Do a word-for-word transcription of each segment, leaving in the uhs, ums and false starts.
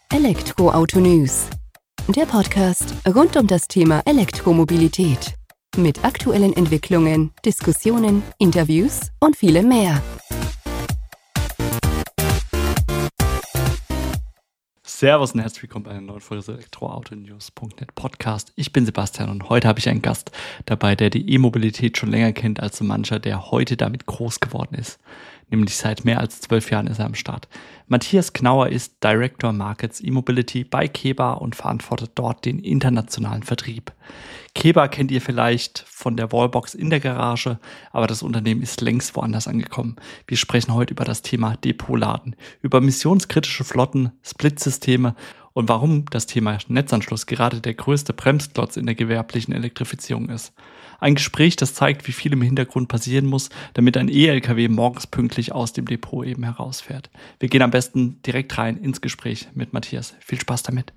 Elektroauto News, der Podcast rund um das Thema Elektromobilität. Mit aktuellen Entwicklungen, Diskussionen, Interviews und vielem mehr. Servus und herzlich willkommen bei einer neuen Folge des Elektroauto-News Punkt net Podcast. Ich bin Sebastian und heute habe ich einen Gast dabei, der die E-Mobilität schon länger kennt als so mancher, der heute damit groß geworden ist. Nämlich seit mehr als zwölf Jahren ist er am Start. Matthias Knauer ist Director Markets E-Mobility bei Keba und verantwortet dort den internationalen Vertrieb. Keba kennt ihr vielleicht von der Wallbox in der Garage, aber das Unternehmen ist längst woanders angekommen. Wir sprechen heute über das Thema Depotladen, über missionskritische Flotten, Splitsysteme und warum das Thema Netzanschluss gerade der größte Bremsklotz in der gewerblichen Elektrifizierung ist. Ein Gespräch, das zeigt, wie viel im Hintergrund passieren muss, damit ein E-L K W morgens pünktlich aus dem Depot eben herausfährt. Wir gehen am besten direkt rein ins Gespräch mit Matthias. Viel Spaß damit.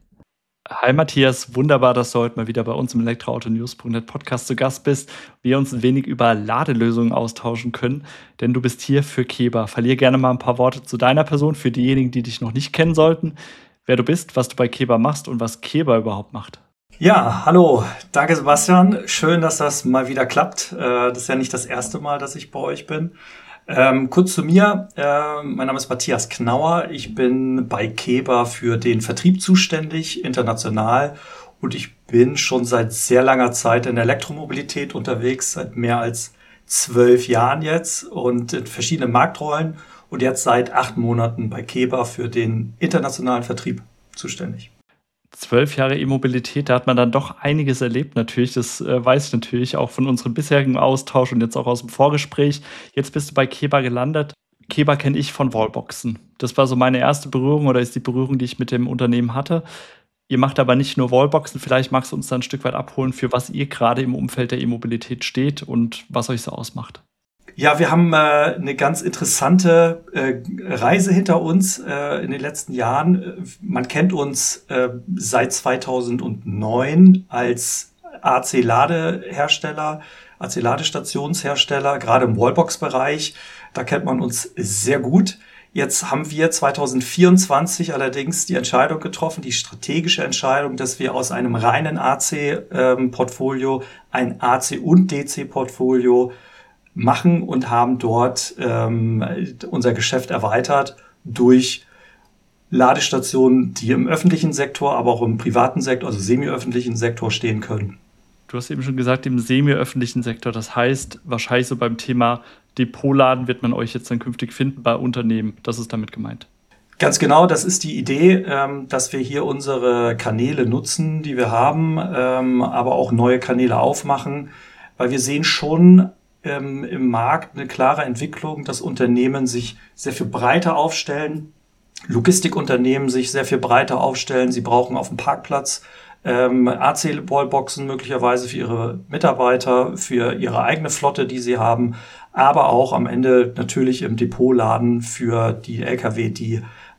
Hi Matthias, wunderbar, dass du heute mal wieder bei uns im Elektroauto News Punkt net Podcast zu Gast bist. Wir uns ein wenig über Ladelösungen austauschen können, denn du bist hier für Keba. Verlier gerne mal ein paar Worte zu deiner Person für diejenigen, die dich noch nicht kennen sollten. Wer du bist, was du bei Keba machst und was Keba überhaupt macht. Ja, hallo, danke Sebastian. Schön, dass das mal wieder klappt. Das ist ja nicht das erste Mal, dass ich bei euch bin. Ähm, kurz zu mir, äh, mein Name ist Matthias Knauer. Ich bin bei Keba für den Vertrieb zuständig, international. Und ich bin schon seit sehr langer Zeit in der Elektromobilität unterwegs, seit mehr als zwölf Jahren jetzt und in verschiedenen Marktrollen. Und jetzt seit acht Monaten bei Keba für den internationalen Vertrieb zuständig. Zwölf Jahre E-Mobilität, da hat man dann doch einiges erlebt natürlich. Das äh, weiß ich natürlich auch von unserem bisherigen Austausch und jetzt auch aus dem Vorgespräch. Jetzt bist du bei Keba gelandet. Keba kenne ich von Wallboxen. Das war so meine erste Berührung oder ist die Berührung, die ich mit dem Unternehmen hatte. Ihr macht aber nicht nur Wallboxen. Vielleicht magst du uns da ein Stück weit abholen, für was ihr gerade im Umfeld der E-Mobilität steht und was euch so ausmacht. Ja, wir haben äh, eine ganz interessante äh, Reise hinter uns äh, in den letzten Jahren. Man kennt uns äh, seit zweitausendneun als A C-Ladehersteller, A C-Ladestationshersteller, gerade im Wallbox-Bereich. Da kennt man uns sehr gut. Jetzt haben wir zweitausendvierundzwanzig allerdings die Entscheidung getroffen, die strategische Entscheidung, dass wir aus einem reinen A C-Portfolio ähm, ein A C- und D C-Portfolio machen und haben dort ähm, unser Geschäft erweitert durch Ladestationen, die im öffentlichen Sektor, aber auch im privaten Sektor, also semi-öffentlichen Sektor stehen können. Du hast eben schon gesagt, im semi-öffentlichen Sektor. Das heißt, wahrscheinlich so beim Thema Depotladen wird man euch jetzt dann künftig finden bei Unternehmen. Das ist damit gemeint. Ganz genau, das ist die Idee, ähm, dass wir hier unsere Kanäle nutzen, die wir haben, ähm, aber auch neue Kanäle aufmachen, weil wir sehen schon Ähm, im Markt eine klare Entwicklung, dass Unternehmen sich sehr viel breiter aufstellen, Logistikunternehmen sich sehr viel breiter aufstellen. Sie brauchen auf dem Parkplatz ähm, A C-Wallboxen möglicherweise für ihre Mitarbeiter, für ihre eigene Flotte, die sie haben, aber auch am Ende natürlich im Depotladen für die L K W, die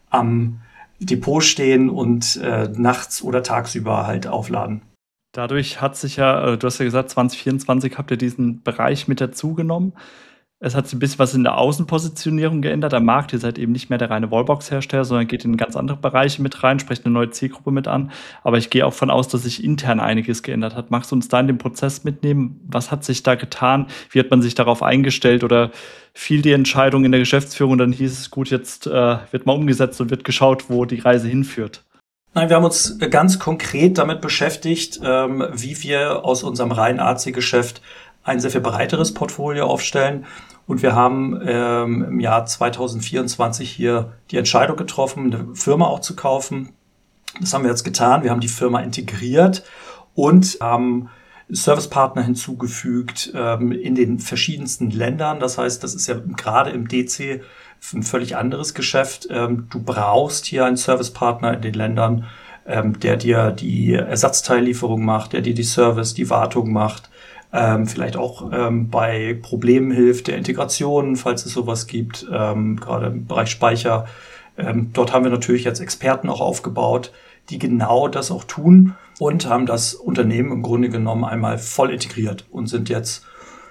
am Depot stehen und äh, nachts oder tagsüber halt aufladen. Dadurch hat sich ja, du hast ja gesagt, zwanzig vierundzwanzig habt ihr diesen Bereich mit dazugenommen. Es hat sich ein bisschen was in der Außenpositionierung geändert am Markt. Ihr seid eben nicht mehr der reine Wallbox-Hersteller, sondern geht in ganz andere Bereiche mit rein, sprecht eine neue Zielgruppe mit an. Aber ich gehe auch von aus, dass sich intern einiges geändert hat. Magst du uns da in den Prozess mitnehmen? Was hat sich da getan? Wie hat man sich darauf eingestellt? Oder fiel die Entscheidung in der Geschäftsführung und dann hieß es, gut, jetzt äh, wird mal umgesetzt und wird geschaut, wo die Reise hinführt? Nein, wir haben uns ganz konkret damit beschäftigt, ähm, wie wir aus unserem reinen A C-Geschäft ein sehr viel breiteres Portfolio aufstellen. Und wir haben ähm, im Jahr zweitausendvierundzwanzig hier die Entscheidung getroffen, eine Firma auch zu kaufen. Das haben wir jetzt getan. Wir haben die Firma integriert und haben Servicepartner hinzugefügt ähm, in den verschiedensten Ländern. Das heißt, das ist ja gerade im D C ein völlig anderes Geschäft. Ähm, du brauchst hier einen Servicepartner in den Ländern, ähm, der dir die Ersatzteillieferung macht, der dir die Service, die Wartung macht, ähm, vielleicht auch ähm, bei Problemen hilft, der Integration, falls es sowas gibt, ähm, gerade im Bereich Speicher. Ähm, dort haben wir natürlich jetzt Experten auch aufgebaut, die genau das auch tun und haben das Unternehmen im Grunde genommen einmal voll integriert und sind jetzt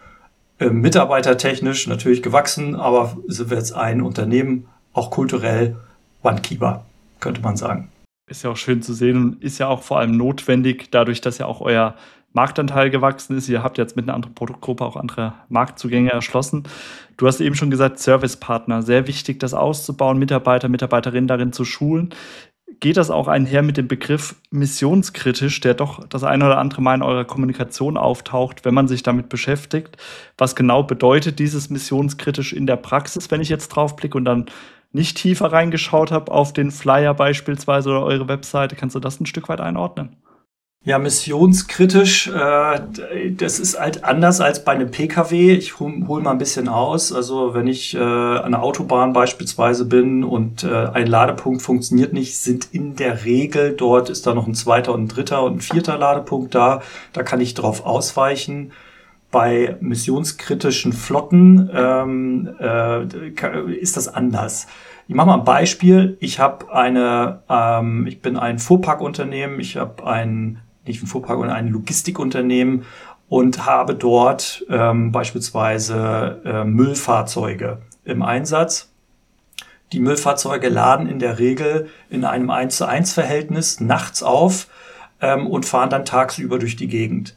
äh, mitarbeitertechnisch natürlich gewachsen, aber sind wir jetzt ein Unternehmen, auch kulturell One Keba, könnte man sagen. Ist ja auch schön zu sehen und ist ja auch vor allem notwendig, dadurch, dass ja auch euer Marktanteil gewachsen ist. Ihr habt jetzt mit einer anderen Produktgruppe auch andere Marktzugänge erschlossen. Du hast eben schon gesagt, Servicepartner. Sehr wichtig, das auszubauen, Mitarbeiter, Mitarbeiterinnen darin zu schulen. Geht das auch einher mit dem Begriff missionskritisch, der doch das eine oder andere Mal in eurer Kommunikation auftaucht, wenn man sich damit beschäftigt? Was genau bedeutet dieses missionskritisch in der Praxis, wenn ich jetzt drauf blicke und dann nicht tiefer reingeschaut habe auf den Flyer beispielsweise oder eure Webseite? Kannst du das ein Stück weit einordnen? Ja, missionskritisch, äh, das ist halt anders als bei einem P K W. Ich hol, hol mal ein bisschen aus. Also wenn ich äh, an der Autobahn beispielsweise bin und äh, ein Ladepunkt funktioniert nicht, sind in der Regel dort ist da noch ein zweiter und ein dritter und ein vierter Ladepunkt da. Da kann ich drauf ausweichen. Bei missionskritischen Flotten ähm, äh, ist das anders. Ich mache mal ein Beispiel. Ich habe eine, ähm, ich bin ein Fuhrparkunternehmen. Ich habe ein nicht ein Fuhrpark, sondern ein Logistikunternehmen und habe dort ähm, beispielsweise äh, Müllfahrzeuge im Einsatz. Die Müllfahrzeuge laden in der Regel in einem eins zu eins Verhältnis nachts auf ähm, und fahren dann tagsüber durch die Gegend.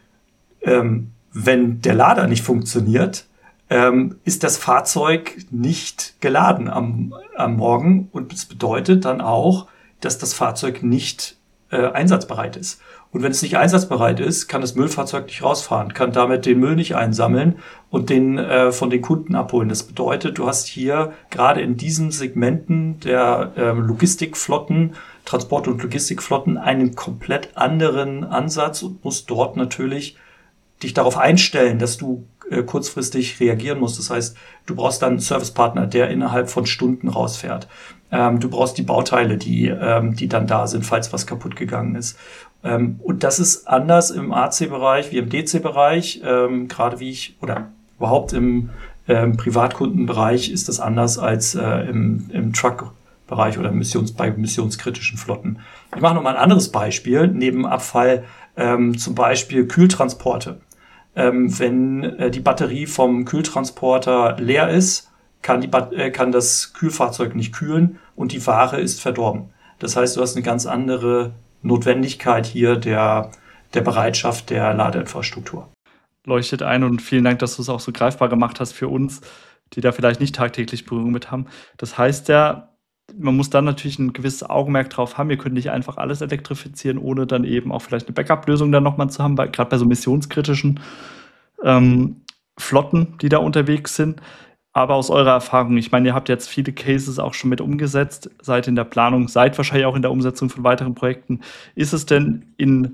Ähm, wenn der Lader nicht funktioniert, ähm, ist das Fahrzeug nicht geladen am, am Morgen und das bedeutet dann auch, dass das Fahrzeug nicht äh, einsatzbereit ist. Und wenn es nicht einsatzbereit ist, kann das Müllfahrzeug nicht rausfahren, kann damit den Müll nicht einsammeln und den äh, von den Kunden abholen. Das bedeutet, du hast hier gerade in diesen Segmenten der äh, Logistikflotten, Transport- und Logistikflotten einen komplett anderen Ansatz und musst dort natürlich dich darauf einstellen, dass du äh, kurzfristig reagieren musst. Das heißt, du brauchst dann einen Servicepartner, der innerhalb von Stunden rausfährt. Ähm, du brauchst die Bauteile, die, ähm, die dann da sind, falls was kaputt gegangen ist. Ähm, und das ist anders im A C-Bereich wie im D C-Bereich. Ähm, gerade wie ich, oder überhaupt im ähm, Privatkundenbereich ist das anders als äh, im, im Truck-Bereich oder Missions, bei missionskritischen Flotten. Ich mache noch mal ein anderes Beispiel. Neben Abfall ähm, zum Beispiel Kühltransporte. Ähm, wenn äh, die Batterie vom Kühltransporter leer ist, kann, die Bat- äh, kann das Kühlfahrzeug nicht kühlen und die Ware ist verdorben. Das heißt, du hast eine ganz andere Notwendigkeit hier der, der Bereitschaft der Ladeinfrastruktur. Leuchtet ein und vielen Dank, dass du es auch so greifbar gemacht hast für uns, die da vielleicht nicht tagtäglich Berührung mit haben. Das heißt ja, man muss dann natürlich ein gewisses Augenmerk drauf haben. Ihr könnt nicht einfach alles elektrifizieren, ohne dann eben auch vielleicht eine Backup-Lösung dann nochmal zu haben, gerade bei so missionskritischen ähm, Flotten, die da unterwegs sind. Aber aus eurer Erfahrung, ich meine, ihr habt jetzt viele Cases auch schon mit umgesetzt, seid in der Planung, seid wahrscheinlich auch in der Umsetzung von weiteren Projekten. Ist es denn in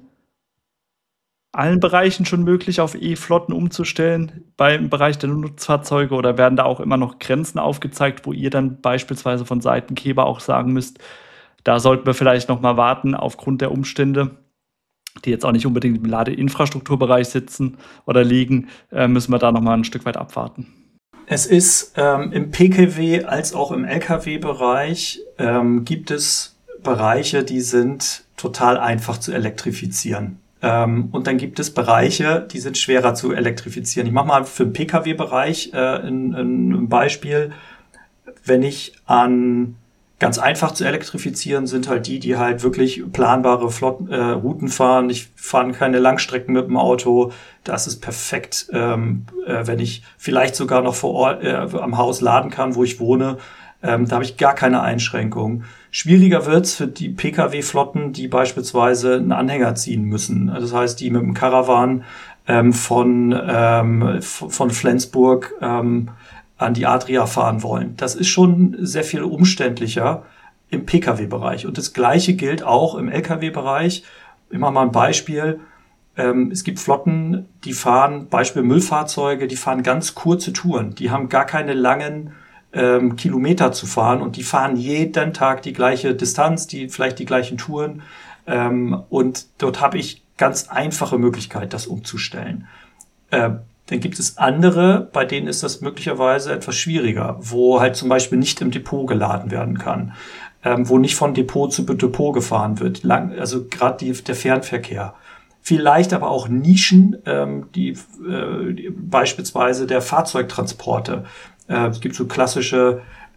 allen Bereichen schon möglich, auf E-Flotten umzustellen beim Bereich der Nutzfahrzeuge oder werden da auch immer noch Grenzen aufgezeigt, wo ihr dann beispielsweise von Seiten Keber auch sagen müsst, da sollten wir vielleicht noch mal warten aufgrund der Umstände, die jetzt auch nicht unbedingt im Ladeinfrastrukturbereich sitzen oder liegen, äh, müssen wir da noch mal ein Stück weit abwarten. Es ist ähm, im P K W als auch im L K W-Bereich ähm, gibt es Bereiche, die sind total einfach zu elektrifizieren. Ähm, und dann gibt es Bereiche, die sind schwerer zu elektrifizieren. Ich mache mal für den P K W-Bereich äh, ein, ein Beispiel. Wenn ich an ganz einfach zu elektrifizieren sind halt die, die halt wirklich planbare Flot- äh, Routen fahren. Ich fahre keine Langstrecken mit dem Auto. Das ist perfekt, ähm, äh, wenn ich vielleicht sogar noch vor Ort äh, am Haus laden kann, wo ich wohne. Ähm, da habe ich gar keine Einschränkung. Schwieriger wird's für die P K W-Flotten, die beispielsweise einen Anhänger ziehen müssen. Das heißt, die mit dem Caravan ähm, von, ähm, von Flensburg ähm, an die Adria fahren wollen. Das ist schon sehr viel umständlicher im P K W-Bereich. Und das Gleiche gilt auch im L K W-Bereich. Ich mache mal ein Beispiel. Ähm, es gibt Flotten, die fahren, Beispiel Müllfahrzeuge, die fahren ganz kurze Touren. Die haben gar keine langen ähm, Kilometer zu fahren und die fahren jeden Tag die gleiche Distanz, die vielleicht die gleichen Touren. Ähm, und dort habe ich ganz einfache Möglichkeit, das umzustellen. Äh, Dann gibt es andere, bei denen ist das möglicherweise etwas schwieriger, wo halt zum Beispiel nicht im Depot geladen werden kann, ähm, wo nicht von Depot zu Depot gefahren wird, lang, also gerade die, der Fernverkehr. Vielleicht aber auch Nischen, ähm, die, äh, die beispielsweise der Fahrzeugtransporte. Äh, es gibt so klassische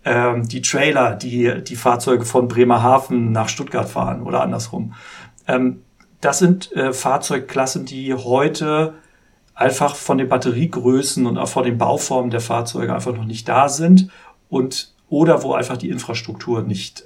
ähm, die Trailer, die die Fahrzeuge von Bremerhaven nach Stuttgart fahren oder andersrum. Ähm, das sind äh, Fahrzeugklassen, die heute einfach von den Batteriegrößen und auch von den Bauformen der Fahrzeuge einfach noch nicht da sind und oder wo einfach die Infrastruktur nicht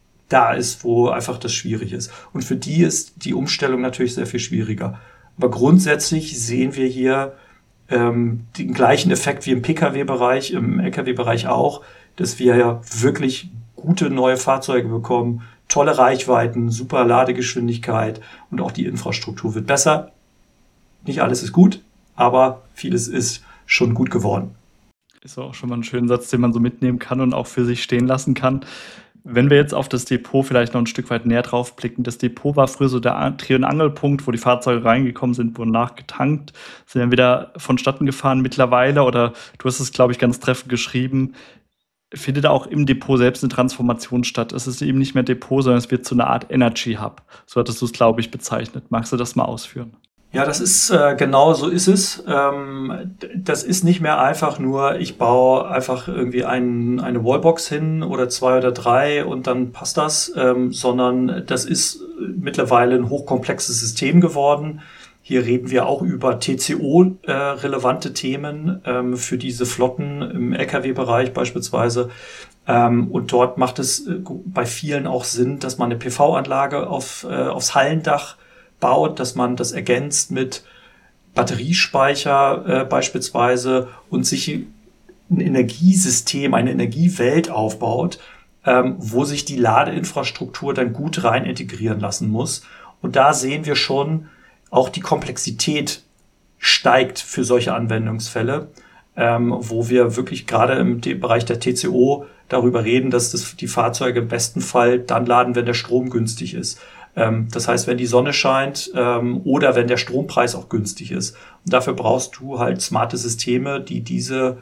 da ist, wo einfach das schwierig ist. Und für die ist die Umstellung natürlich sehr viel schwieriger. Aber grundsätzlich sehen wir hier ähm, den gleichen Effekt wie im Pkw-Bereich, im L K W-Bereich auch, dass wir ja wirklich gute neue Fahrzeuge bekommen, tolle Reichweiten, super Ladegeschwindigkeit und auch die Infrastruktur wird besser. Nicht alles ist gut, aber vieles ist schon gut geworden. Ist auch schon mal ein schöner Satz, den man so mitnehmen kann und auch für sich stehen lassen kann. Wenn wir jetzt auf das Depot vielleicht noch ein Stück weit näher drauf blicken, das Depot war früher so der Dreh- und Angelpunkt, wo die Fahrzeuge reingekommen sind, wurden nachgetankt, sind dann wieder vonstatten gefahren mittlerweile, oder du hast es, glaube ich, ganz treffend geschrieben, findet auch im Depot selbst eine Transformation statt. Es ist eben nicht mehr Depot, sondern es wird zu einer Art Energy Hub. So hattest du es, glaube ich, bezeichnet. Magst du das mal ausführen? Ja, das ist äh, genau so ist es. Ähm, das ist nicht mehr einfach nur, ich baue einfach irgendwie ein, eine Wallbox hin oder zwei oder drei und dann passt das, ähm, sondern das ist mittlerweile ein hochkomplexes System geworden. Hier reden wir auch über T C O-relevante äh, Themen ähm, für diese Flotten im L K W-Bereich beispielsweise. Ähm, und dort macht es äh, bei vielen auch Sinn, dass man eine P V-Anlage auf, äh, aufs Hallendach baut, dass man das ergänzt mit Batteriespeicher äh, beispielsweise und sich ein Energiesystem, eine Energiewelt aufbaut, ähm, wo sich die Ladeinfrastruktur dann gut rein integrieren lassen muss. Und da sehen wir schon, auch die Komplexität steigt für solche Anwendungsfälle, ähm, wo wir wirklich gerade im De- Bereich der T C O darüber reden, dass das die Fahrzeuge im besten Fall dann laden, wenn der Strom günstig ist. Das heißt, wenn die Sonne scheint ähm, oder wenn der Strompreis auch günstig ist. Und dafür brauchst du halt smarte Systeme, die diese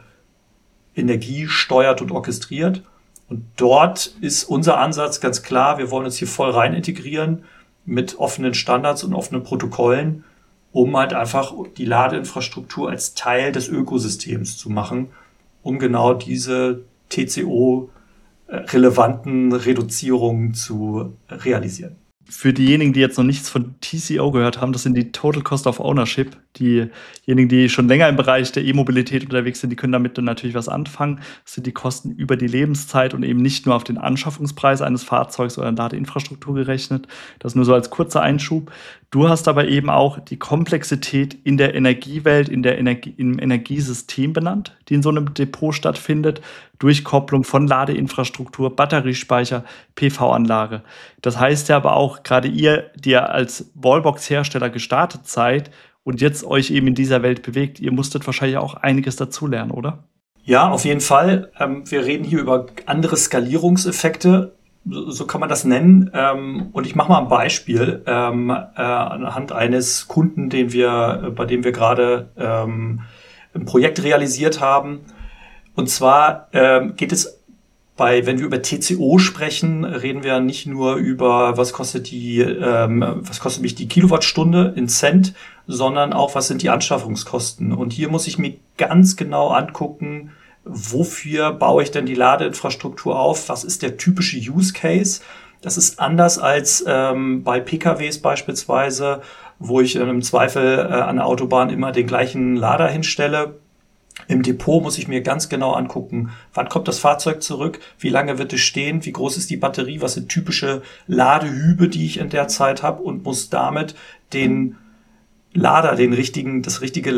Energie steuert und orchestriert. Und dort ist unser Ansatz ganz klar, wir wollen uns hier voll rein integrieren mit offenen Standards und offenen Protokollen, um halt einfach die Ladeinfrastruktur als Teil des Ökosystems zu machen, um genau diese T C O-relevanten Reduzierungen zu realisieren. Für diejenigen, die jetzt noch nichts von T C O gehört haben, das sind die Total Cost of Ownership. Diejenigen, die schon länger im Bereich der E-Mobilität unterwegs sind, die können damit dann natürlich was anfangen. Das sind die Kosten über die Lebenszeit und eben nicht nur auf den Anschaffungspreis eines Fahrzeugs oder Ladeinfrastruktur gerechnet. Das nur so als kurzer Einschub. Du hast aber eben auch die Komplexität in der Energiewelt, in der Energie, im Energiesystem benannt, die in so einem Depot stattfindet, durch Kopplung von Ladeinfrastruktur, Batteriespeicher, P V-Anlage. Das heißt ja aber auch, gerade ihr, die ja als Wallbox-Hersteller gestartet seid und jetzt euch eben in dieser Welt bewegt, ihr musstet wahrscheinlich auch einiges dazulernen, oder? Ja, auf jeden Fall. Ähm, wir reden hier über andere Skalierungseffekte, so, so kann man das nennen. Ähm, und ich mache mal ein Beispiel ähm, äh, anhand eines Kunden, den wir, bei dem wir gerade ähm, ein Projekt realisiert haben. Und zwar ähm, geht es bei, wenn wir über T C O sprechen, reden wir nicht nur über, was kostet die, ähm, was kostet mich die Kilowattstunde in Cent, sondern auch, was sind die Anschaffungskosten. Und hier muss ich mir ganz genau angucken, wofür baue ich denn die Ladeinfrastruktur auf? Was ist der typische Use Case? Das ist anders als ähm, bei P K Ws beispielsweise, wo ich äh, im Zweifel äh, an der Autobahn immer den gleichen Lader hinstelle. Im Depot muss ich mir ganz genau angucken, wann kommt das Fahrzeug zurück, wie lange wird es stehen, wie groß ist die Batterie, was sind typische Ladehübe, die ich in der Zeit habe, und muss damit den Lader, den richtigen, das richtige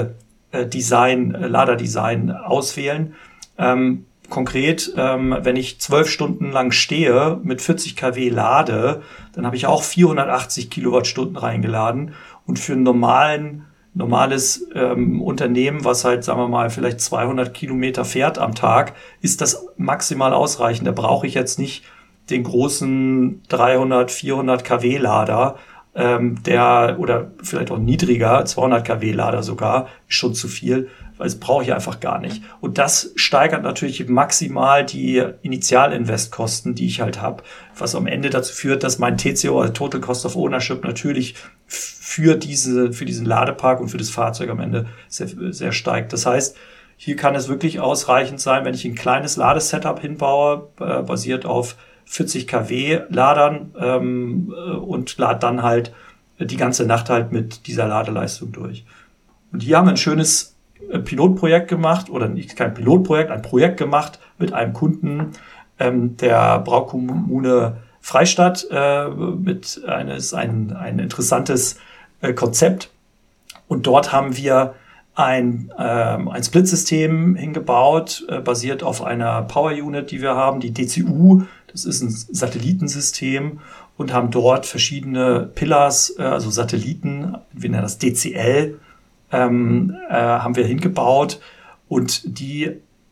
Ladedesign, Laderdesign auswählen. Ähm, konkret, ähm, wenn ich zwölf Stunden lang stehe mit vierzig Kilowatt lade, dann habe ich auch vierhundertachtzig Kilowattstunden reingeladen, und für einen normalen normales ähm, Unternehmen, was halt, sagen wir mal, vielleicht zweihundert Kilometer fährt am Tag, ist das maximal ausreichend. Da brauche ich jetzt nicht den großen dreihundert, vierhundert Kilowatt Lader, ähm, der, oder vielleicht auch niedriger, zweihundert Kilowatt Lader sogar, ist schon zu viel, weil das brauche ich einfach gar nicht. Und das steigert natürlich maximal die Initialinvestkosten, die ich halt habe, was am Ende dazu führt, dass mein T C O, also Total Cost of Ownership, natürlich für diese, für diesen Ladepark und für das Fahrzeug am Ende sehr, sehr steigt. Das heißt, Hier kann es wirklich ausreichend sein, wenn ich ein kleines Ladesetup hinbaue, äh, basiert auf vierzig Kilowatt Ladern ähm, und lade dann halt die ganze Nacht halt mit dieser Ladeleistung durch. Und hier haben wir ein schönes Pilotprojekt gemacht, oder nicht kein Pilotprojekt, ein Projekt gemacht mit einem Kunden ähm, der Braukommune Freistadt äh, mit eines ein, ein interessantes äh, Konzept. Und dort haben wir ein, ähm, ein Split-System hingebaut, äh, basiert auf einer Power-Unit, die wir haben, die D C U. Das ist ein Satellitensystem und haben dort verschiedene Pillars, äh, also Satelliten, wir nennen das D C L, ähm, äh, haben wir hingebaut. Und die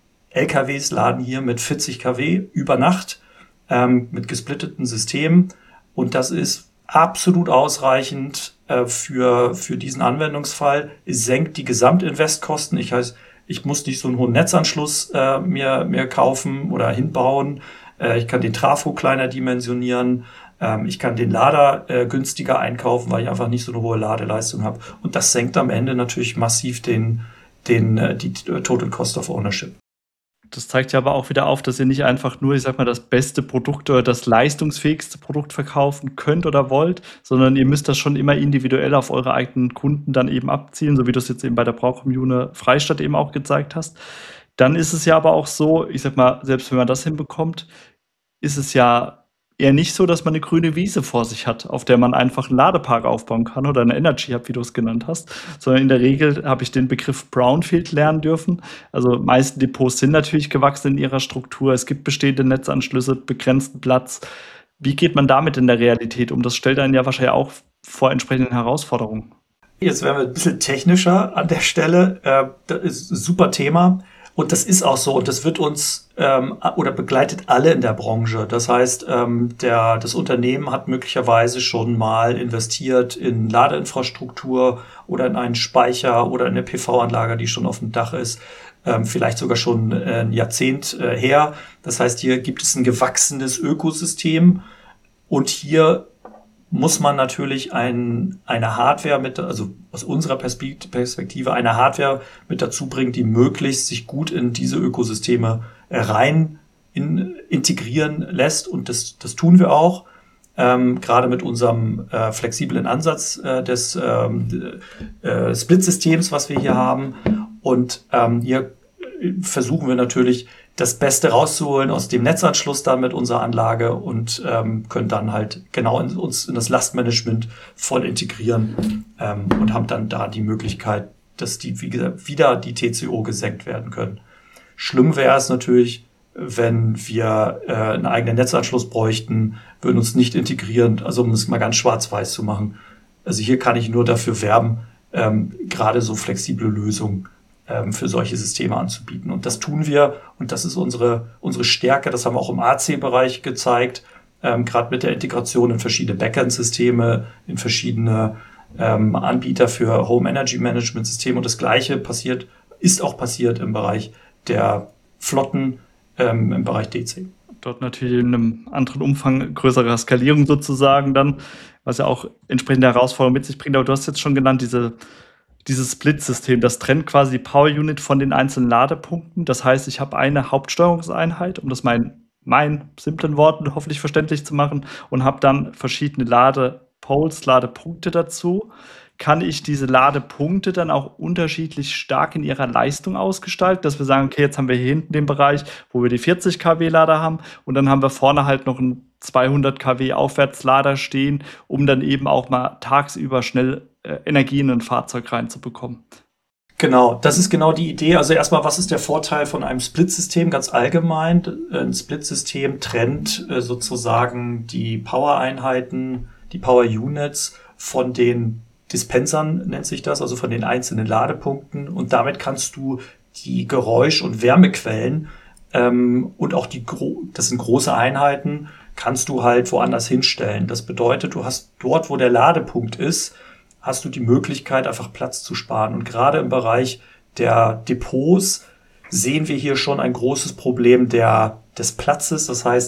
L K Ws laden hier mit vierzig Kilowatt über Nacht ähm, mit gesplitteten Systemen. Und das ist absolut ausreichend äh, für, für diesen Anwendungsfall. Es senkt die Gesamtinvestkosten. Ich heißt, ich muss nicht so einen hohen Netzanschluss äh, mir, mir kaufen oder hinbauen. Äh, ich kann den Trafo kleiner dimensionieren. Ähm, ich kann den Lader äh, günstiger einkaufen, weil ich einfach nicht so eine hohe Ladeleistung habe. Und das senkt am Ende natürlich massiv den, den, äh, die Total Cost of Ownership. Das zeigt ja aber auch wieder auf, dass ihr nicht einfach nur, ich sag mal, das beste Produkt oder das leistungsfähigste Produkt verkaufen könnt oder wollt, sondern ihr müsst das schon immer individuell auf eure eigenen Kunden dann eben abzielen, so wie du es jetzt eben bei der Braukommune Freistadt eben auch gezeigt hast. Dann ist es ja aber auch so, ich sag mal, selbst wenn man das hinbekommt, ist es ja eher nicht so, dass man eine grüne Wiese vor sich hat, auf der man einfach einen Ladepark aufbauen kann oder eine Energy Hub, wie du es genannt hast, sondern in der Regel habe ich den Begriff Brownfield lernen dürfen. Also meisten Depots sind natürlich gewachsen in ihrer Struktur. Es gibt bestehende Netzanschlüsse, begrenzten Platz. Wie geht man damit in der Realität um? Das stellt einen ja wahrscheinlich auch vor entsprechenden Herausforderungen. Jetzt werden wir ein bisschen technischer an der Stelle. Äh, das ist ein super Thema. Und das ist auch so, und das wird uns ähm, oder begleitet alle in der Branche. Das heißt, ähm, der, das Unternehmen hat möglicherweise schon mal investiert in Ladeinfrastruktur oder in einen Speicher oder in eine P V-Anlage, die schon auf dem Dach ist, ähm, vielleicht sogar schon äh, ein Jahrzehnt äh, her. Das heißt, hier gibt es ein gewachsenes Ökosystem und hier muss man natürlich ein, eine Hardware mit, also aus unserer Perspektive eine Hardware mit dazu bringen, die möglichst sich gut in diese Ökosysteme rein in, integrieren lässt. Und das, das tun wir auch, ähm, gerade mit unserem äh, flexiblen Ansatz äh, des ähm, äh, Split-Systems, was wir hier haben. Und ähm, hier versuchen wir natürlich, das Beste rauszuholen aus dem Netzanschluss dann mit unserer Anlage und ähm, können dann halt genau in, uns in das Lastmanagement voll integrieren ähm, und haben dann da die Möglichkeit, dass die wie gesagt, wieder die T C O gesenkt werden können. Schlimm wäre es natürlich, wenn wir äh, einen eigenen Netzanschluss bräuchten, würden uns nicht integrieren, also um es mal ganz schwarz-weiß zu machen. Also hier kann ich nur dafür werben, ähm, gerade so flexible Lösungen für solche Systeme anzubieten. Und das tun wir und das ist unsere unsere Stärke. Das haben wir auch im A C-Bereich gezeigt, ähm, gerade mit der Integration in verschiedene Backend-Systeme, in verschiedene ähm, Anbieter für Home-Energy-Management-Systeme. Und das Gleiche passiert, ist auch passiert im Bereich der Flotten, ähm, im Bereich D C. Dort natürlich in einem anderen Umfang, größerer Skalierung sozusagen dann, was ja auch entsprechende Herausforderungen mit sich bringt. Aber du hast jetzt schon genannt, diese Dieses Split-System, das trennt quasi die Power-Unit von den einzelnen Ladepunkten. Das heißt, ich habe eine Hauptsteuerungseinheit, um das mal in meinen simplen Worten hoffentlich verständlich zu machen, und habe dann verschiedene Ladepoles, Ladepunkte dazu. Kann ich diese Ladepunkte dann auch unterschiedlich stark in ihrer Leistung ausgestalten, dass wir sagen, okay, jetzt haben wir hier hinten den Bereich, wo wir die vierzig Kilowatt Lader haben und dann haben wir vorne halt noch einen zweihundert Kilowatt Aufwärtslader stehen, um dann eben auch mal tagsüber schnell äh, Energie in ein Fahrzeug reinzubekommen. Genau, das ist genau die Idee. Also erstmal, was ist der Vorteil von einem Split-System ganz allgemein? Ein Split-System trennt äh, sozusagen die Power-Einheiten, die Power-Units von den Dispensern, nennt sich das, also von den einzelnen Ladepunkten. Und damit kannst du die Geräusch- und Wärmequellen ähm, und auch die, gro- das sind große Einheiten, kannst du halt woanders hinstellen. Das bedeutet, du hast dort, wo der Ladepunkt ist, hast du die Möglichkeit, einfach Platz zu sparen. Und gerade im Bereich der Depots sehen wir hier schon ein großes Problem der, des Platzes. Das heißt,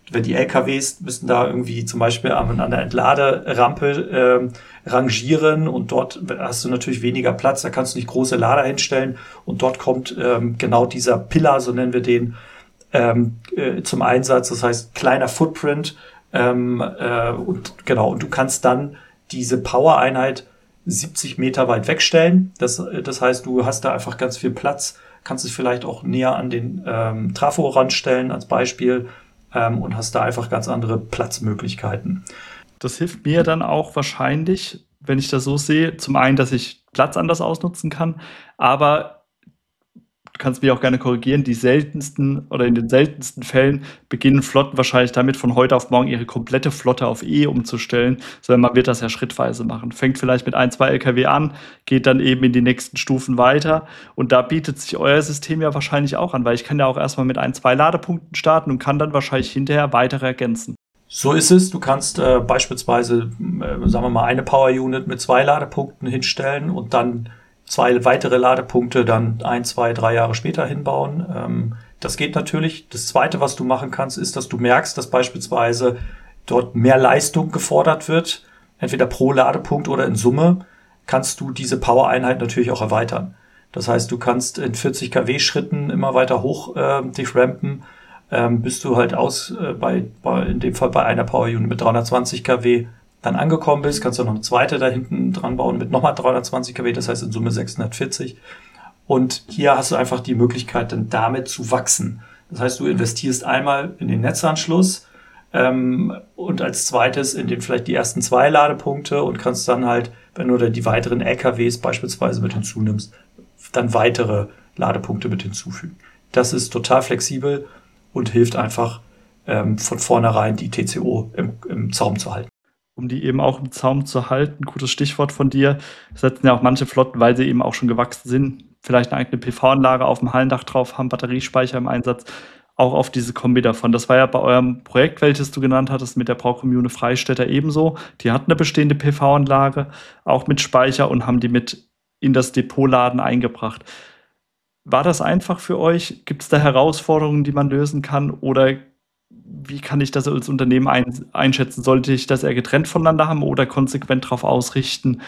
wenn die L K Ws müssten da irgendwie zum Beispiel an, an der Entladerampe äh, rangieren und dort hast du natürlich weniger Platz, da kannst du nicht große Lader hinstellen und dort kommt ähm, genau dieser Pillar, so nennen wir den, ähm, äh, zum Einsatz, das heißt kleiner Footprint ähm, äh, und genau, und du kannst dann diese Power-Einheit siebzig Meter weit wegstellen, das, das heißt, du hast da einfach ganz viel Platz, kannst es vielleicht auch näher an den ähm, Trafo ranstellen als Beispiel, Ähm, und hast da einfach ganz andere Platzmöglichkeiten. Das hilft mir dann auch wahrscheinlich, wenn ich das so sehe, zum einen, dass ich Platz anders ausnutzen kann, aber du kannst mich auch gerne korrigieren, die seltensten oder in den seltensten Fällen beginnen Flotten wahrscheinlich damit, von heute auf morgen ihre komplette Flotte auf E umzustellen, sondern man wird das ja schrittweise machen. Fängt vielleicht mit ein, zwei L K W an, geht dann eben in die nächsten Stufen weiter und da bietet sich euer System ja wahrscheinlich auch an, weil ich kann ja auch erstmal mit ein, zwei Ladepunkten starten und kann dann wahrscheinlich hinterher weitere ergänzen. So ist es. Du kannst äh, beispielsweise, äh, sagen wir mal, eine Power Unit mit zwei Ladepunkten hinstellen und dann zwei weitere Ladepunkte dann ein, zwei, drei Jahre später hinbauen. Ähm, das geht natürlich. Das Zweite, was du machen kannst, ist, dass du merkst, dass beispielsweise dort mehr Leistung gefordert wird, entweder pro Ladepunkt oder in Summe, kannst du diese Power-Einheit natürlich auch erweitern. Das heißt, du kannst in vierzig Kilowatt Schritten immer weiter hoch äh, dich rampen, ähm, bis du halt aus äh, bei, bei in dem Fall bei einer Power Unit mit dreihundertzwanzig Kilowatt dann angekommen bist, kannst du noch eine zweite da hinten dran bauen mit nochmal dreihundertzwanzig Kilowatt, das heißt in Summe sechshundertvierzig. Und hier hast du einfach die Möglichkeit, dann damit zu wachsen. Das heißt, du investierst einmal in den Netzanschluss ähm, und als zweites in den vielleicht die ersten zwei Ladepunkte und kannst dann halt, wenn du dann die weiteren L K Ws beispielsweise mit hinzunimmst, dann weitere Ladepunkte mit hinzufügen. Das ist total flexibel und hilft einfach ähm, von vornherein die T C O im, im Zaum zu halten. Um die eben auch im Zaum zu halten, gutes Stichwort von dir, setzen ja auch manche Flotten, weil sie eben auch schon gewachsen sind, vielleicht eine eigene P V-Anlage auf dem Hallendach drauf haben, Batteriespeicher im Einsatz, auch auf diese Kombi davon. Das war ja bei eurem Projekt, welches du genannt hattest, mit der Braukommune Freistädter ebenso. Die hatten eine bestehende P V-Anlage, auch mit Speicher und haben die mit in das Depotladen eingebracht. War das einfach für euch? Gibt es da Herausforderungen, die man lösen kann? Oder wie kann ich das als Unternehmen ein, einschätzen? Sollte ich das eher getrennt voneinander haben oder konsequent darauf ausrichten,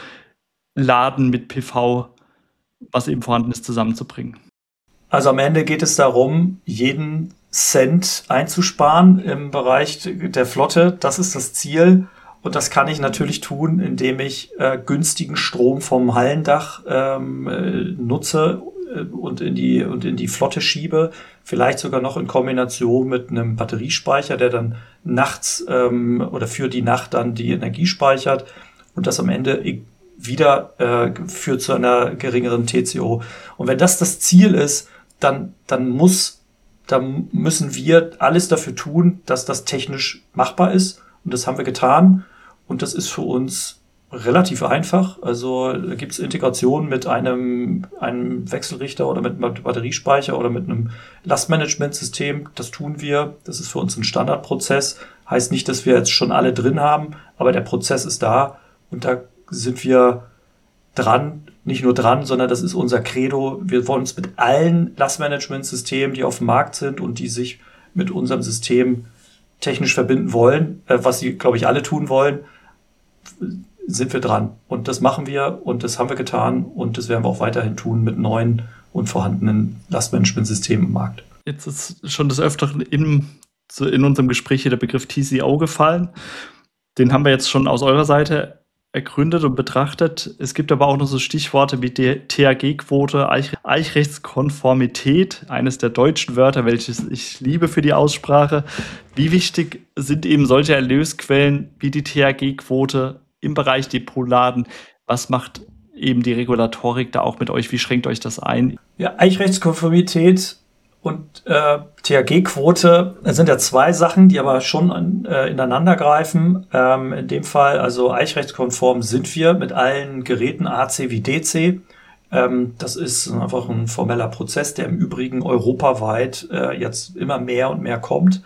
Laden mit P V, was eben vorhanden ist, zusammenzubringen? Also am Ende geht es darum, jeden Cent einzusparen im Bereich der Flotte. Das ist das Ziel. Und das kann ich natürlich tun, indem ich äh, günstigen Strom vom Hallendach ähm, äh, nutze und in die und in die Flotte schiebe, vielleicht sogar noch in Kombination mit einem Batteriespeicher, der dann nachts ähm, oder für die Nacht dann die Energie speichert und das am Ende wieder äh, führt zu einer geringeren T C O. Und wenn das das Ziel ist, dann dann muss dann müssen wir alles dafür tun, dass das technisch machbar ist und das haben wir getan und das ist für uns relativ einfach. Also da gibt es Integration mit einem, einem Wechselrichter oder mit einem Batteriespeicher oder mit einem Lastmanagementsystem. Das tun wir. Das ist für uns ein Standardprozess. Heißt nicht, dass wir jetzt schon alle drin haben, aber der Prozess ist da und da sind wir dran. Nicht nur dran, sondern das ist unser Credo. Wir wollen uns mit allen Lastmanagementsystemen, die auf dem Markt sind und die sich mit unserem System technisch verbinden wollen, äh, was sie, glaube ich, alle tun wollen, sind wir dran. Und das machen wir und das haben wir getan und das werden wir auch weiterhin tun mit neuen und vorhandenen Lastmanagementsystemen im Markt. Jetzt ist schon des Öfteren in, in unserem Gespräch hier der Begriff T C O gefallen. Den haben wir jetzt schon aus eurer Seite ergründet und betrachtet. Es gibt aber auch noch so Stichworte wie die T H G-Quote, Eich, Eichrechtskonformität, eines der deutschen Wörter, welches ich liebe für die Aussprache. Wie wichtig sind eben solche Erlösquellen wie die T H G-Quote im Bereich Depotladen? Was macht eben die Regulatorik da auch mit euch? Wie schränkt euch das ein? Ja, Eichrechtskonformität und äh, T H G-Quote sind ja zwei Sachen, die aber schon an, äh, ineinander greifen. Ähm, in dem Fall, also eichrechtskonform sind wir mit allen Geräten A C wie D C. Ähm, das ist einfach ein formeller Prozess, der im Übrigen europaweit äh, jetzt immer mehr und mehr kommt.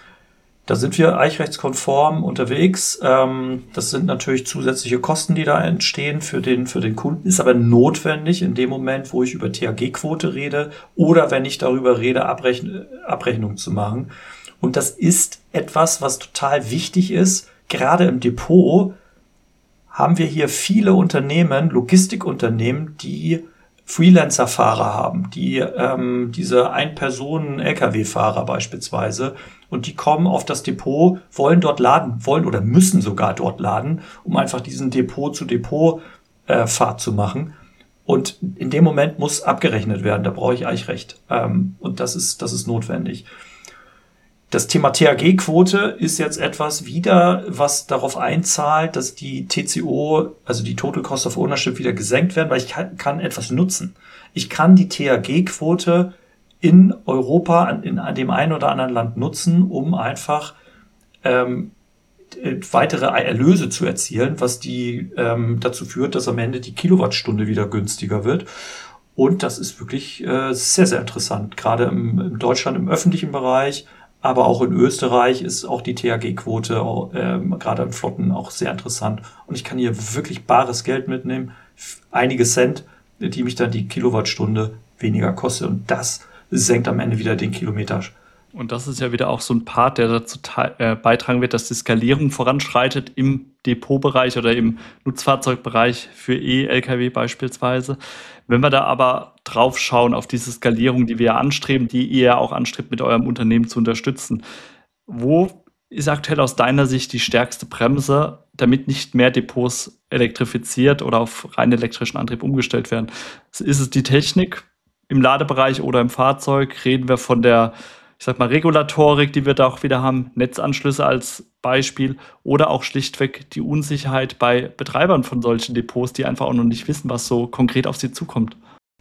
Da sind wir eichrechtskonform unterwegs. Ähm, das sind natürlich zusätzliche Kosten, die da entstehen für den, für den Kunden. Ist aber notwendig in dem Moment, wo ich über T H G-Quote rede oder wenn ich darüber rede, Abrechn- Abrechnung zu machen. Und das ist etwas, was total wichtig ist. Gerade im Depot haben wir hier viele Unternehmen, Logistikunternehmen, die Freelancer-Fahrer haben, die ähm, diese Ein-Personen-L K W-Fahrer beispielsweise, und die kommen auf das Depot, wollen dort laden, wollen oder müssen sogar dort laden, um einfach diesen Depot-zu-Depot-Fahrt äh, zu machen. Und in dem Moment muss abgerechnet werden, da brauche ich eigentlich recht. Ähm, und das ist, das ist notwendig. Das Thema T H G-Quote ist jetzt etwas wieder, was darauf einzahlt, dass die T C O, also die Total Cost of Ownership, wieder gesenkt werden, weil ich kann, kann etwas nutzen. Ich kann die T H G-Quote in Europa, in, in dem einen oder anderen Land nutzen, um einfach ähm, weitere Erlöse zu erzielen, was die ähm, dazu führt, dass am Ende die Kilowattstunde wieder günstiger wird. Und das ist wirklich äh, sehr, sehr interessant, gerade im, in Deutschland im öffentlichen Bereich. Aber auch in Österreich ist auch die T H G-Quote, äh, gerade in Flotten, auch sehr interessant. Und ich kann hier wirklich bares Geld mitnehmen, einige Cent, die mich dann die Kilowattstunde weniger kostet. Und das senkt am Ende wieder den Kilometer. Und das ist ja wieder auch so ein Part, der dazu äh, beitragen wird, dass die Skalierung voranschreitet im Depotbereich oder im Nutzfahrzeugbereich für E-L K W beispielsweise. Wenn wir da aber drauf schauen auf diese Skalierung, die wir ja anstreben, die ihr ja auch anstrebt, mit eurem Unternehmen zu unterstützen, wo ist aktuell aus deiner Sicht die stärkste Bremse, damit nicht mehr Depots elektrifiziert oder auf rein elektrischen Antrieb umgestellt werden? Ist es die Technik im Ladebereich oder im Fahrzeug? Reden wir von der, ich sag mal, Regulatorik, die wir da auch wieder haben, Netzanschlüsse als Beispiel, oder auch schlichtweg die Unsicherheit bei Betreibern von solchen Depots, die einfach auch noch nicht wissen, was so konkret auf sie zukommt?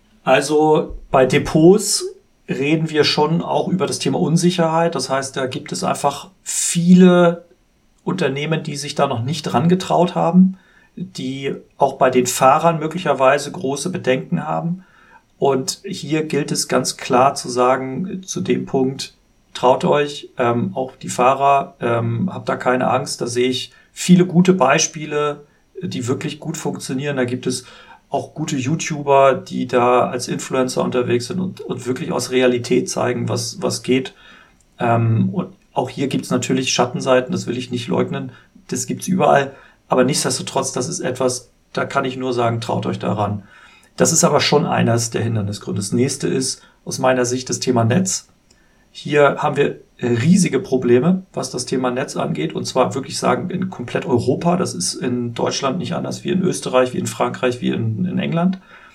Also bei Depots reden wir schon auch über das Thema Unsicherheit. Das heißt, da gibt es einfach viele Unternehmen, die sich da noch nicht dran getraut haben, die auch bei den Fahrern möglicherweise große Bedenken haben. Und hier gilt es ganz klar zu sagen, zu dem Punkt, traut euch, ähm, auch die Fahrer, ähm, habt da keine Angst. Da sehe ich viele gute Beispiele, die wirklich gut funktionieren. Da gibt es auch gute YouTuber, die da als Influencer unterwegs sind und, und wirklich aus Realität zeigen, was, was geht. Ähm, und auch hier gibt es natürlich Schattenseiten, das will ich nicht leugnen. Das gibt's überall. Aber nichtsdestotrotz, das ist etwas, da kann ich nur sagen, traut euch daran. Das ist aber schon eines der Hindernisgründe. Das nächste ist aus meiner Sicht das Thema Netz. Hier haben wir riesige Probleme, was das Thema Netz angeht. Und zwar wirklich sagen, in komplett Europa. Das ist in Deutschland nicht anders wie in Österreich, wie in Frankreich, wie in, in England.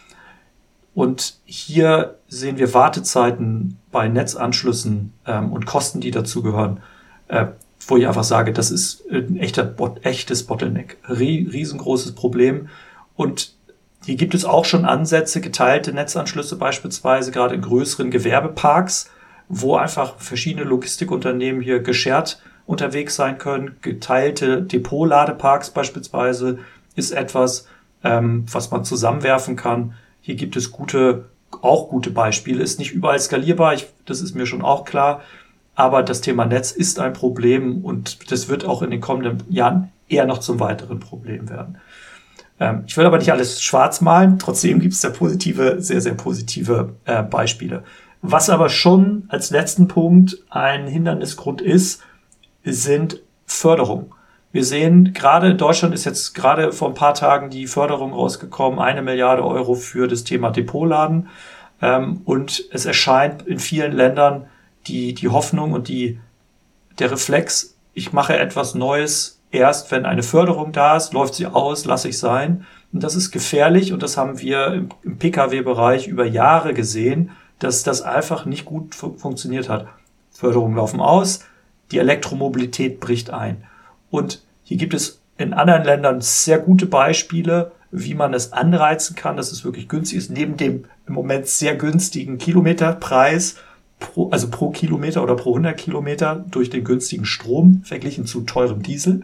Und hier sehen wir Wartezeiten bei Netzanschlüssen ähm, und Kosten, die dazugehören, äh, wo ich einfach sage, das ist ein echter, echtes Bottleneck. Riesengroßes Problem. Und hier gibt es auch schon Ansätze, geteilte Netzanschlüsse beispielsweise, gerade in größeren Gewerbeparks, wo einfach verschiedene Logistikunternehmen hier geshared unterwegs sein können. Geteilte Depotladeparks beispielsweise ist etwas, ähm, was man zusammenwerfen kann. Hier gibt es gute, auch gute Beispiele. Ist nicht überall skalierbar, ich, das ist mir schon auch klar. Aber das Thema Netz ist ein Problem und das wird auch in den kommenden Jahren eher noch zum weiteren Problem werden. Ähm, ich will aber nicht alles schwarz malen. Trotzdem gibt es da positive, sehr, sehr positive äh, Beispiele. Was aber schon als letzten Punkt ein Hindernisgrund ist, sind Förderung. Wir sehen, gerade in Deutschland ist jetzt gerade vor ein paar Tagen die Förderung rausgekommen, eine Milliarde Euro für das Thema Depotladen. Ähm, und es erscheint in vielen Ländern die, die Hoffnung und die, der Reflex, ich mache etwas Neues erst, wenn eine Förderung da ist, läuft sie aus, lasse ich sein. Und das ist gefährlich und das haben wir im, im P K W-Bereich über Jahre gesehen, dass das einfach nicht gut fu- funktioniert hat. Förderungen laufen aus, die Elektromobilität bricht ein. Und hier gibt es in anderen Ländern sehr gute Beispiele, wie man es anreizen kann, dass es wirklich günstig ist, neben dem im Moment sehr günstigen Kilometerpreis, pro, also pro Kilometer oder pro hundert Kilometer durch den günstigen Strom, verglichen zu teurem Diesel.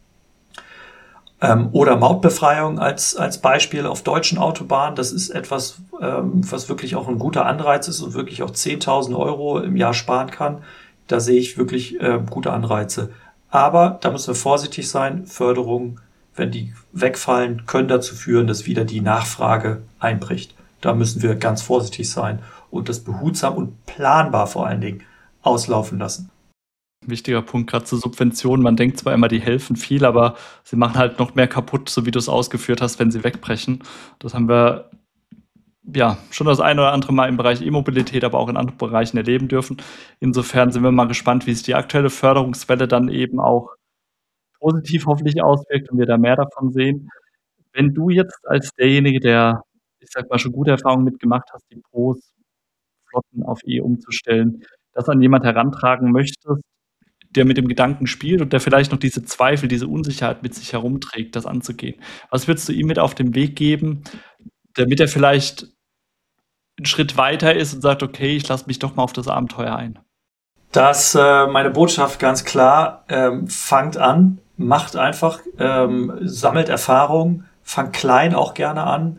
Ähm, oder Mautbefreiung als, als Beispiel auf deutschen Autobahnen. Das ist etwas, ähm, was wirklich auch ein guter Anreiz ist und wirklich auch zehntausend Euro im Jahr sparen kann. Da sehe ich wirklich äh, gute Anreize. Aber da müssen wir vorsichtig sein. Förderungen, wenn die wegfallen, können dazu führen, dass wieder die Nachfrage einbricht. Da müssen wir ganz vorsichtig sein und das behutsam und planbar vor allen Dingen auslaufen lassen. Wichtiger Punkt, gerade zur Subvention. Man denkt zwar immer, die helfen viel, aber sie machen halt noch mehr kaputt, so wie du es ausgeführt hast, wenn sie wegbrechen. Das haben wir ja schon das eine oder andere Mal im Bereich E-Mobilität, aber auch in anderen Bereichen erleben dürfen. Insofern sind wir mal gespannt, wie sich die aktuelle Förderungswelle dann eben auch positiv hoffentlich auswirkt und wir da mehr davon sehen. Wenn du jetzt als derjenige, der, ich sag mal, schon gute Erfahrungen mitgemacht hast, die Pros, Flotten auf E umzustellen, das an jemand herantragen möchtest, der mit dem Gedanken spielt und der vielleicht noch diese Zweifel, diese Unsicherheit mit sich herumträgt, das anzugehen. Was würdest du ihm mit auf den Weg geben, damit er vielleicht einen Schritt weiter ist und sagt, okay, ich lasse mich doch mal auf das Abenteuer ein? Das äh, meine Botschaft ganz klar, ähm, fangt an, macht einfach, ähm, sammelt Erfahrung, fangt klein auch gerne an,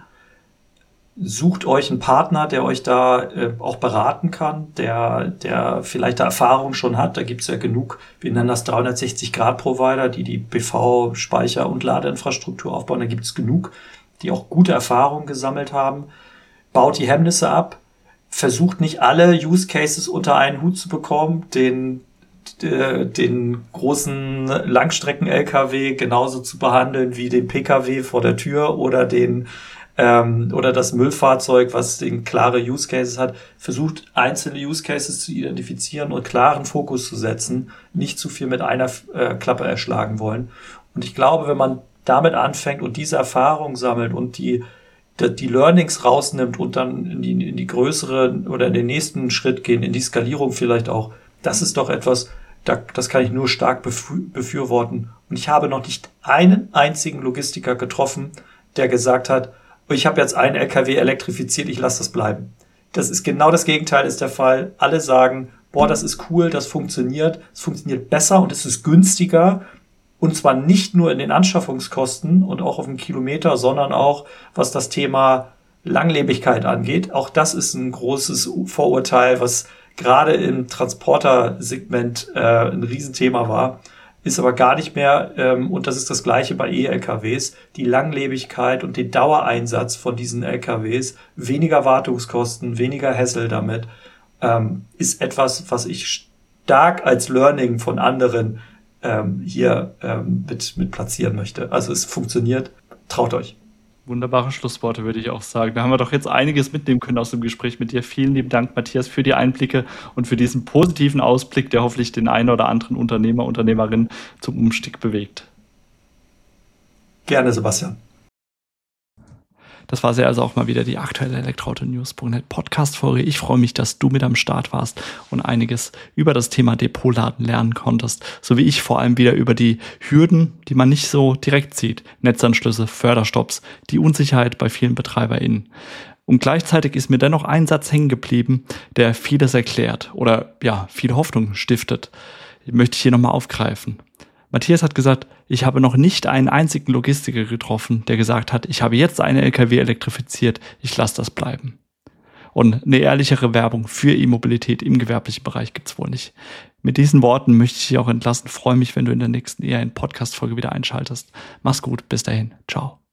sucht euch einen Partner, der euch da äh, auch beraten kann, der, der vielleicht da Erfahrung schon hat. Da gibt's ja genug, wir nennen das dreihundertsechzig Grad Provider, die die B V, Speicher und Ladeinfrastruktur aufbauen. Da gibt's genug, die auch gute Erfahrungen gesammelt haben. Baut die Hemmnisse ab, versucht nicht alle Use Cases unter einen Hut zu bekommen, den den großen Langstrecken-L K W genauso zu behandeln wie den P K W vor der Tür oder den ähm, oder das Müllfahrzeug, was den klare Use Cases hat. Versucht einzelne Use Cases zu identifizieren und klaren Fokus zu setzen, nicht zu viel mit einer äh, Klappe erschlagen wollen. Und ich glaube, wenn man damit anfängt und diese Erfahrung sammelt und die die Learnings rausnimmt und dann in die, in die größere oder in den nächsten Schritt gehen, in die Skalierung vielleicht auch, das ist doch etwas, das kann ich nur stark befürworten. Und ich habe noch nicht einen einzigen Logistiker getroffen, der gesagt hat, ich habe jetzt einen L K W elektrifiziert, ich lasse das bleiben. Das ist genau das Gegenteil ist der Fall. Alle sagen, boah, das ist cool, das funktioniert, es funktioniert besser und es ist günstiger. Und zwar nicht nur in den Anschaffungskosten und auch auf den Kilometer, sondern auch, was das Thema Langlebigkeit angeht. Auch das ist ein großes Vorurteil, was gerade im Transporter-Segment äh, ein Riesenthema war, ist aber gar nicht mehr, ähm, und das ist das Gleiche bei E-L K Ws, die Langlebigkeit und den Dauereinsatz von diesen L K Ws, weniger Wartungskosten, weniger Hassel damit, ähm, ist etwas, was ich stark als Learning von anderen ähm, hier ähm, mit, mit platzieren möchte. Also es funktioniert, traut euch. Wunderbare Schlussworte, würde ich auch sagen. Da haben wir doch jetzt einiges mitnehmen können aus dem Gespräch mit dir. Vielen lieben Dank, Matthias, für die Einblicke und für diesen positiven Ausblick, der hoffentlich den einen oder anderen Unternehmer, Unternehmerin zum Umstieg bewegt. Gerne, Sebastian. Das war sie also auch mal wieder die aktuelle Elektroauto-News Punkt net Podcast-Folge. Ich freue mich, dass du mit am Start warst und einiges über das Thema Depotladen lernen konntest, so wie ich vor allem wieder über die Hürden, die man nicht so direkt sieht, Netzanschlüsse, Förderstopps, die Unsicherheit bei vielen BetreiberInnen. Und gleichzeitig ist mir dennoch ein Satz hängen geblieben, der vieles erklärt oder ja, viel Hoffnung stiftet. Den möchte ich hier nochmal aufgreifen. Matthias hat gesagt, ich habe noch nicht einen einzigen Logistiker getroffen, der gesagt hat, ich habe jetzt einen L K W elektrifiziert, ich lasse das bleiben. Und eine ehrlichere Werbung für E-Mobilität im gewerblichen Bereich gibt's wohl nicht. Mit diesen Worten möchte ich dich auch entlassen. Freue mich, wenn du in der nächsten E R N-Podcast-Folge wieder einschaltest. Mach's gut, bis dahin. Ciao.